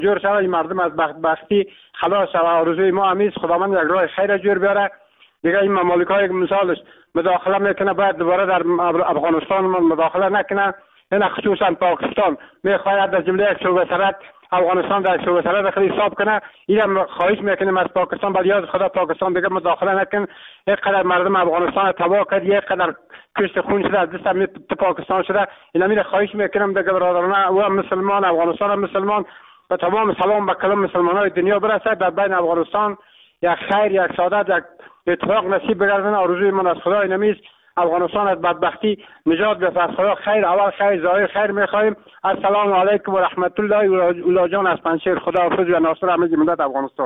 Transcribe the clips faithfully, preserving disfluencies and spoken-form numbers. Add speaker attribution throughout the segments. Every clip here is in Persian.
Speaker 1: جور شود مردم از بدبختی خلاص شود. آرزوی ما همیست خداوند یک راه خیر جور بیاره. دیگه این ممالک‌های مثالش مداخله میکنه، باید دوباره در افغانستان مداخله نکنه. این خصوصا پاکستان میخواهد از جمله یک صوبه سرحد افغانستان در صوبه سرحد خیلی حساب کنه. اینم خواهش میکنیم از پاکستان، بعد یاد خدا پاکستان دیگه مداخله نکن. یک قدر مردم افغانستان تباه کرد، یک قدر کشت خون شده، از دست پاکستان شده. اینا میره خواهش میکنم دیگه برادران و مسلمان افغانستان مسلمان و تمام سلام به کلام مسلمانای دنیا برسد. در بین افغانستان یک خیر، یک سعادت، یک اتفاق نصیب بگردن. آرزوی من از خدا اینمیست افغانستان از بدبختی نجات بده. خدا خیر، اول خیر، ظاهر خیر میخوایم. السلام علیکم و رحمت الله و اولا جان از پنجشیر. خدا حافظ و ناصر همه ملت افغانستان.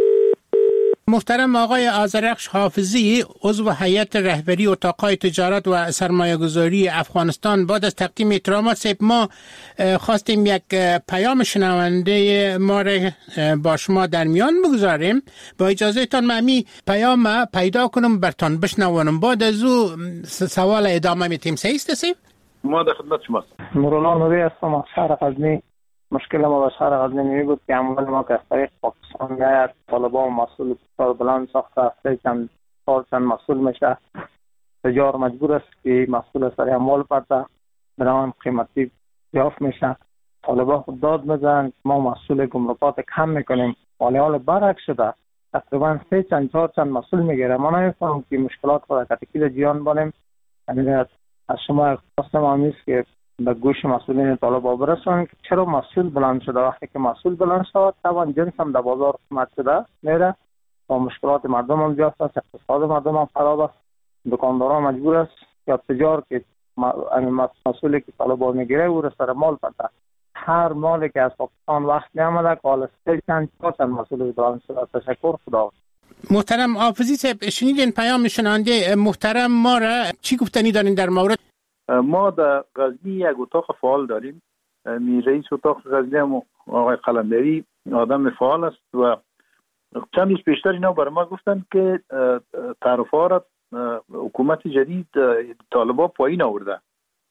Speaker 2: محترم آقای آذرخش حافظی، عضو هیئت رهبری اتاق‌های تجارت و سرمایه‌گذاری افغانستان، بعد از تقدیم احترامات صاحب ما خواستیم یک پیام شنونده ما را با شما در میان بگذاریم. با اجازه تان من می پیام پیدا کنم برتان بشنوانم، بعد از او سوال ادامه میتیم. صحیح است صاحب؟
Speaker 3: ما در خدمت شماست.
Speaker 4: مولانا نوری هستم از شهر غزنی. مشکل ما با شهر غزنی می بود که عمل ما که از طریق پاکستان میاد، طالبان مسئول کار بلند ساخته هفته چند سال چند مسئول میشه. تجار مجبور است که مسئول سر اموال پرده بران قیمتی یافت میشه. طالبان خود داد میزنن ما مسئول گمرکات کم میکنیم، ولی حال برعکس شده. تقریبا سه چند چهار چند مسئول میگیره. ما نمیفهمم که مشکلات خود کتکی جیان بانیم. از شما خواستم آمیست که به گوش مسئولین طالبان برسونن که چرا مسئول بلند شده. وقتی که مسئول بلند شد طبعا جنس هم در بازار قیمت شده میره و مشکلات مردم هم زیاد است، اقتصاد مردم هم خراب است. دکانداران مجبور است یا تجار که مسئولی که طالبان میگیره او را سر مال پرده. هر مالی که از پاکستان وقت نیامده که حالا سه چند چهار چند مسئول بلند شده. تشکر، خدا.
Speaker 2: محترم حافظی صاحب، شنیدین پیام شنونده محترم ما را، چی گفتنی دارین در مورد؟
Speaker 3: ما در غزنی یک اتاق فعال داریم. می رئیس اتاق غزنی هم آقای قلندری آدم فعال است و چند روز پیشتر اینا برای ما گفتن که تعرفه ها را حکومت جدید طالبان پایین آورده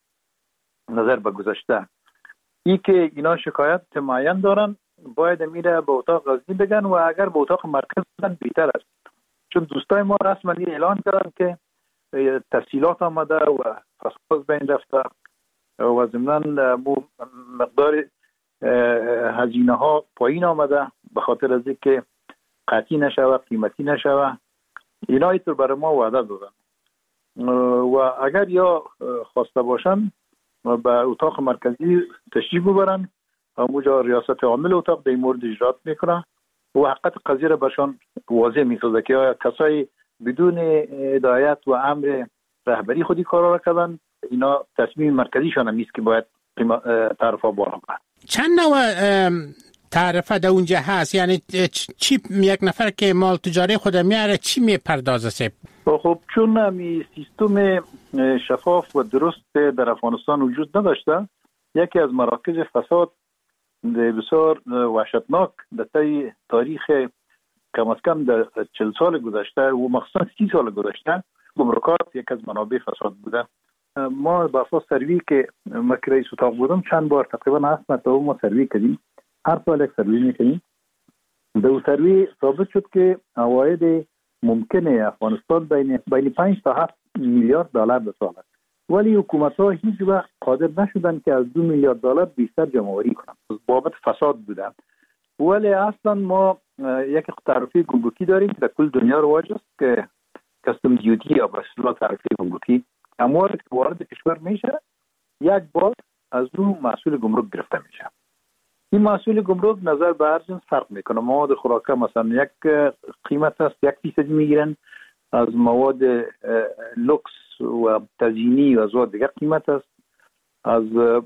Speaker 3: نظر به گذشته. ای که اینا شکایت معین دارن باید میره به اتاق غزنی بگن و اگر به اتاق مرکز بگن بهتر است، چون دوستای ما رسما اعلان کردن که تسهیلات آمده و فساد بین رفته و ضمناً مقدار هزینه ها پایین آمده به خاطر از اینکه قطعی نشوه، قیمتی نشوه. اینا اینطور برای ما وعده دادن و اگر یا خواسته باشن به اتاق مرکزی تشریف ببرن، اونجا ریاست عامل اتاق در این مورد اجرات میکنه و حقیقت قضیه را برشان واضح میسازه که آیا کسایی بدون هدایت و امر رهبری خودی کارا را کردن، اینا تصمیم مرکزیشان هم نیست که باید تعرفه بالا برد.
Speaker 2: چند نوع تعرفه در اونجا هست؟ یعنی چی یک نفر که مال تجاری خود میاره چی میپردازه سب؟
Speaker 3: خب چون همی سیستم شفاف و درست در افغانستان وجود نداشته، یکی از مراکز فساد بسیار وحشتناک در طی تاریخ کم از کم در چل سال گذشته و مخصوصا سی سال گذشته گمرکات یک از منابع فساد بوده. ما با اساس سروی که من رئیس اتاق بودم چند بار تقریبا هفت مرتبه ما سروی کردیم، هر سال یک سروی میکنیم. در اون سروی ثابت شد که عواید ممکنه افغانستان بین بین پنج تا هفت میلیارد دلار به سال است، ولی حکومت ها هیچ وقت قادر نشدن که از دو میلیارد دلار بیشتر جمع آوری کنن. بابت فساد بودن. ولی اصلا ما یک تعرفه گمرکی داریم که در کل دنیا رواج است که کاستم دیوتی یا به اصطلاح تعرفه گمرکی. اموال که وارد کشور میشه یک بار از اون مسئول گمرک گرفته میشه. این مسئول گمرک نظر به هر جنس فرق میکنه. مواد خوراکه مثلا یک قیمت است، یک فیصد میگیرن، از مواد لوکس و تزیینی و از دیگر قیمت است، از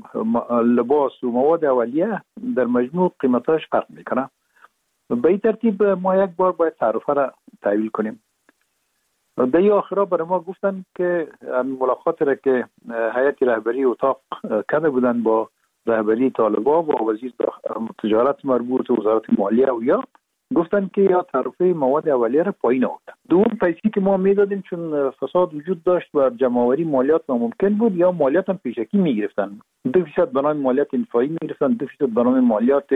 Speaker 3: لباس و مواد اولیه در مجموع قیمتاش فرق میکنه. به این ترتیب ما یک بار باید تعرفه را تحویل کنیم. در این آخرا برای ما گفتن که ملاقات را که هیئت رهبری اتاق کرده بودن با رهبری طالبان و وزیر تجارت مربوط و وزارت مالیه و یا گفتن که یا تعرفه مواد اولیه را پایین آوردن. دوم پیسی که ما میدادیم چون فساد وجود داشت و جمع‌آوری مالیات ناممکن بود، یا مالیات هم پیشکی میگرفتن. دو فیصد به نام مالیات انفایی میگرفتن، دو فیصد به نام مالیات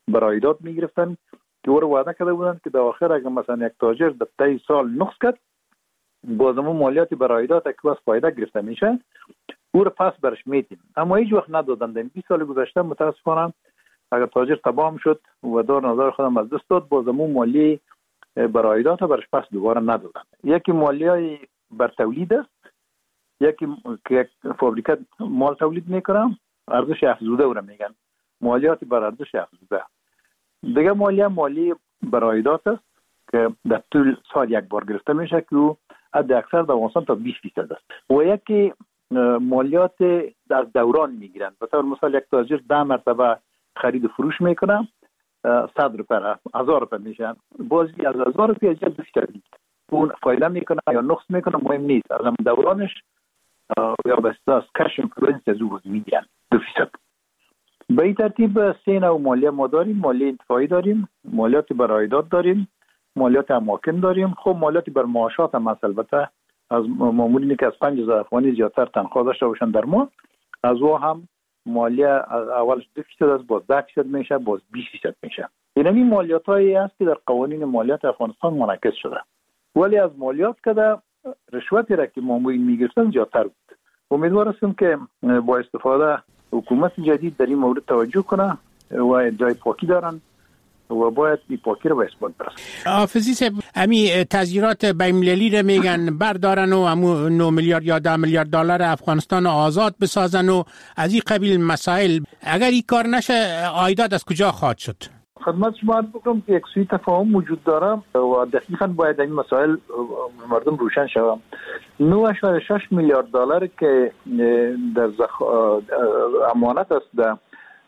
Speaker 3: برایداد میگرفتن که او وعده کرده بودند که در آخر اگر مثلا یک تاجر در طی سال نقص کرد بازم مالیات برایداد که بس فایده گرفته میشه او رو پس برش میدیم، اما هیچ وقت ندادن. در بیست سال گذشته متاسفانه اگر تاجر تباه شد و دار نظر خودم از دست داد بازم مالی برایداد برش پس دوباره ندادن. یکی مالیای بر تولید است، یکی که فابریکه مال تولید میکنه ارزش افزوده او را میگن مالیات بر ارزش افزوده. دیگه مالی مالی برایدات است که در طول سال یک بار گرفته میشه که او حد اکثر در افغانستان تا بیست درصد است. و یکی مالیات در دوران میگیرن. به طور مثال یک تاجر ده مرتبه خرید و فروش میکنه صد روپیه هزار روپیه میشن، بازی از هزار روپیه از دو فیصد اون فایده میکنه یا نقص میکنه مهم نیست، از دورانش یا به اساس کش اینفلوئنس از او میگیرن دو فیصد. به این ترتیب سه نوع مالیه ما داریم، مالیه انتفاعی داریم، مالیات برایداد داریم، مالیات اماکن داریم. خب مالیات بر معاشات هم البته از مامورینی که از پنج هزار افغانی زیادتر تنخواه داشته باشن در ماه از او هم مالیه اولش دو فیصد است، باز ده فیصد میشه، باز بیست فیصد میشه. این همین مالیات هایی است که در قوانین مالیات افغانستان منعکس شده. ولی از مالیات که در رشوتی را که مامورین میگرفتن زیادتر بود. امیدوار هستم که با استفاده حکومت جدید در این مورد توجه کنه و جای پاکی دارن و باید این پاکی رو به اثبات برسن.
Speaker 2: حافظی صاحب امی تظاهرات بین‌المللی رو میگن بردارن و امو نه میلیارد یا ده میلیارد دلار افغانستان آزاد بسازن و از این قبیل مسائل، اگر این کار نشه عایدات از کجا خواهد شد؟
Speaker 3: خدمت شما عرض بکنم که یک سوی تفاهم وجود داره و دقیقاً باید این مسائل مردم روشن شود. نه و شش میلیارد دلار که در زخ... امانت است در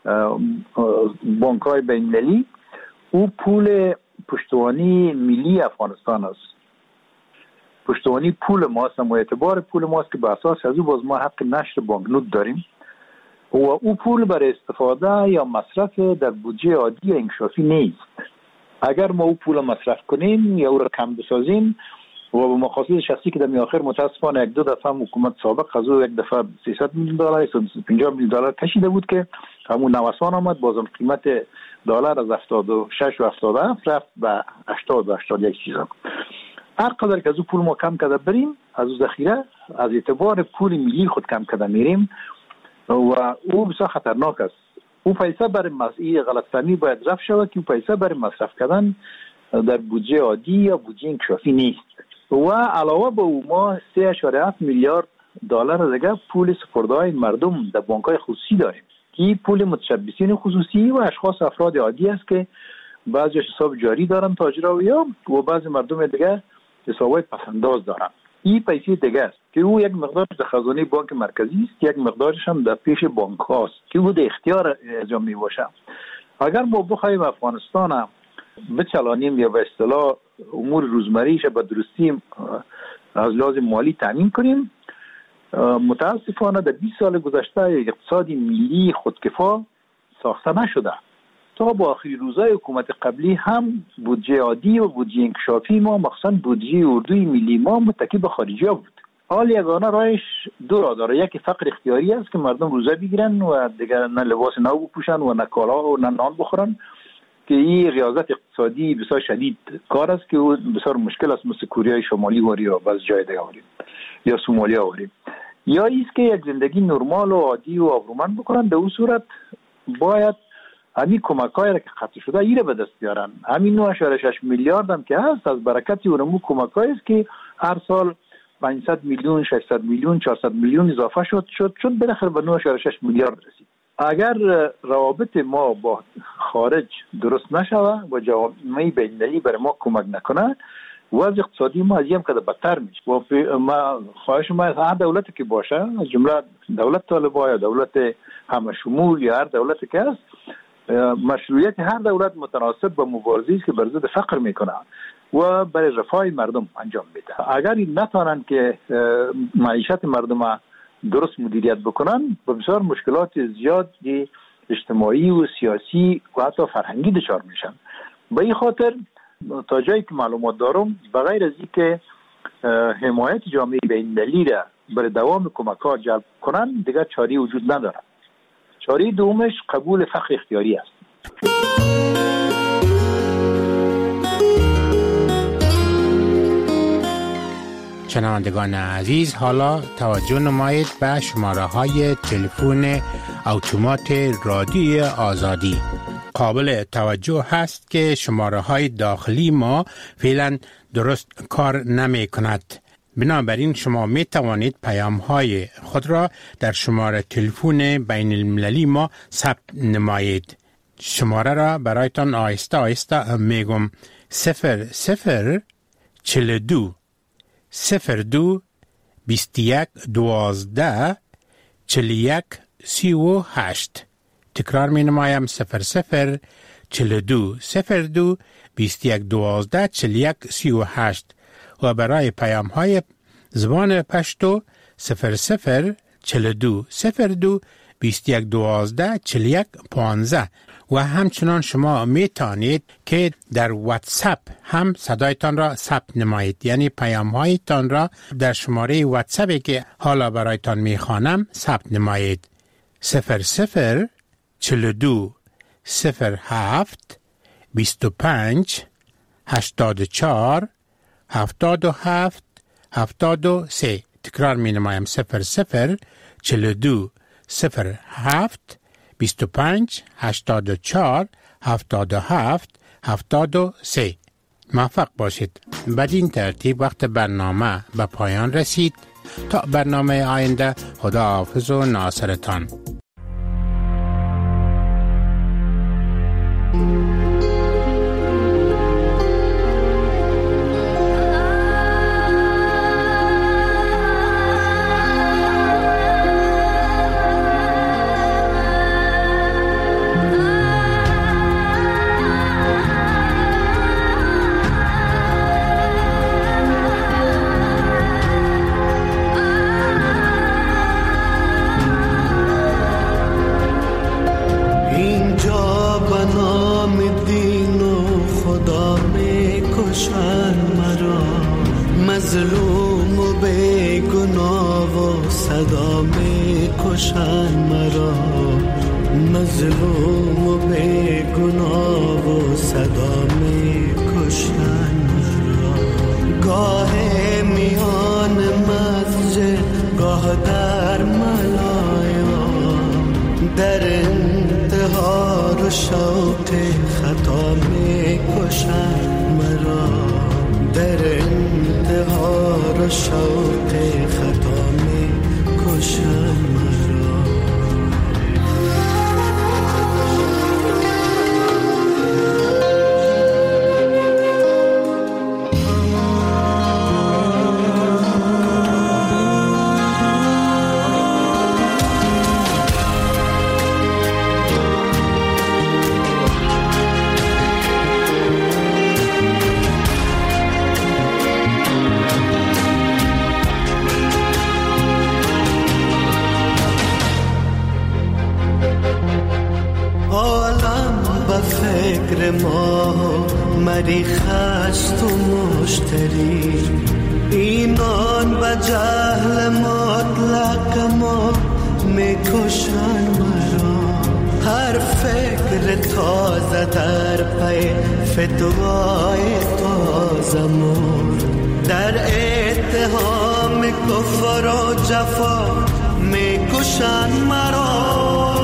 Speaker 3: بانک‌های بین‌المللی، او پول پشتوانی ملی افغانستان است. پشتوانی پول ماست و اعتبار پول ماست که به اساس از او باز ما حق نشر بانکنوت داریم و او پول برای استفاده یا مصرف در بودجه عادی انکشافی نیست. اگر ما او پول مصرف کنیم یا او را کم بسازیم و به مقاصد شخصی که در آخر متاسفانه یک دو دفعه حکومت سابق از او یک دفعه سیصد میلیون دلار صد و پنجاه میلیون دلار کشیده بود که همون نوسان آمد، بازم قیمت دلار از هفتاد و شش و هفتاد و هفت رفت به هشتاد و هشتاد و یک چیزا. هر قدر که از او پول ما کم کرده بریم از او ذخیره از اعتبار پول ملی خود کم کرده میریم و او بسیار خطرناک است. او پیسه برای مصرف غلطفهمی باید رفع شود که او پیسه برای مصرف کردن در بودجه عادی یا بودجه انکشافی نیست. و علاوه به او ما سه و هفت میلیارد دلار دیگه پول سپرده‌های مردم در بانک‌های خصوصی داریم. این پول متشبثین خصوصی و اشخاص افراد عادی است که بعضی حساب جاری دارن تاجرها یا و بعضی مردم دیگه حسابای پسنداز دارن. این پیسه دیگه است که او یک مقدار در خزانه بانک مرکزی است، یک مقدارش هم در پیش بانک هاست که او در اختیار انجام می باشه. اگر ما بخوایم افغانستان بچلانیم یا به اصطلاح امور روزمریش به درستی از لحاظ مالی تامین کنیم، متاسفانه در بیست سال گذشته اقتصادی ملی خودکفا ساخته نشده. تا با آخری روزهای حکومت قبلی هم بودجه عادی و بودجه انکشافی ما مخصوصا بودجه اردوی ملی ما متکی به خارجی ها بود. حال یگانه راهش دو راه داره. یکی فقر اختیاری است که مردم روزه بگیرن و دیگر نه لباس نو بپوشن و نه کالا و نه نان بخورن که این ریاضت اقتصادی بسیار شدید کار است که بسیار مشکل است، مثل کره شمالی واری یا بعض جای دیگه واری یا سومالیا واری. یا ایست که یک زندگی نرمال و عادی و آبرومند بکنن. در اون صورت باید همین کمک‌هایی را که قطع شده ایره به دست بیارن. همین نه و شش میلیارد هم که هست از برکت اونمو کمک‌هایی است که هر سال پانصد میلیون، ششصد میلیون، چهارصد میلیون اضافه شد شد شد بالاخره به نه و شش میلیارد رسید. اگر روابط ما با خارج درست نشوه و جامعه بین‌المللی برای ما کمک نکنه، وضع اقتصادی ما از این قدر بدتر میشه. و ما خواهش ما هر دولتی که باشه، از جمله دولت طالبان یا دولت همه شمول یا هر دولتی که هست، مشروعیت هر دولت متناسب با مبارزه‌ای است که بر ضد فقر میکنه و برای رفاه مردم انجام میده. اگر این نتونن که معیشت مردم درست مدیریت بکنن، با بسیار مشکلات زیادی اجتماعی و سیاسی و حتی فرهنگی دچار میشن. به این خاطر تا جایی که معلومات دارم بغیر از این که حمایت جامعه بین‌المللی را برای دوام کمک‌ها جلب کنن دیگر چاری وجود نداره. چاره دومش قبول فقر اختیاری است.
Speaker 2: شنوندگان عزیز، حالا توجه نمایید به شماره های تلفن اتومات رادیوی آزادی. قابل توجه هست که شماره های داخلی ما فعلا درست کار نمی کند. بنابراین شما می توانید پیام های خود را در شماره تلفن بین المللی ما ثبت نمایید. شماره را برایتان آهسته آهسته می گم. صفر صفر چل دو صفر دو بیست یک دوازده چل یک سی و هشت. تکرار می نمایم. صفر صفر چل دو صفر دو بیست یک دوازده چل یک سی و هشت. و برای پیام های زبان پشتو صفر صفر چل دو صفر دو بیست یک دوازده چل یک پانزده. و همچنان شما می توانید که در واتساپ هم صدایتان را ثبت نمایید، یعنی پیام هایتان را در شماره واتساپی که حالا برایتان می خوانم ثبت نمایید. صفر صفر چل دو صفر هفت بیست و پنج هشتاد و چهار هفتاد و هفت هفتاد و سه. تکرار می نمایم. صفر صفر چل دو صفر هفت بیست و پنج هشتاد و چهار هفتاد و هفت هفتاد و سه. موفق باشید. بدین ترتیب وقت برنامه به پایان رسید. تا برنامه آینده، خدا حافظ و ناصرتان.
Speaker 5: مظلوم و بے گناه و صدا می کشن مرا، مظلوم و بے گناه و صدا می کشن مرا. گاه میان مسجد گاه در ملایا، در انتحار و شوق خطا می کشن مرا، در انتحار و شوق خطا می کشن مرا. فکر ما مری خست و مشتری، اینان و جهل مطلق ما میکشن مرا. هر فکر تازه در پی فتوای تازه مرد، در اتهام کفر و جفا میکشن مرا.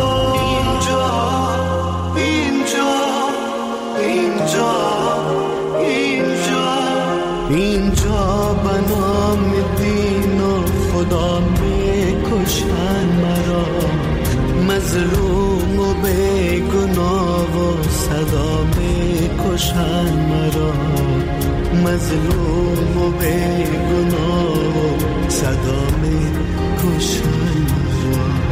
Speaker 5: اینجا بنام دین و خدا می کشن مرا، مظلوم و بے گناه و صدا می کشن مرا، مظلوم و بے گناه و صدا می کشن مرا.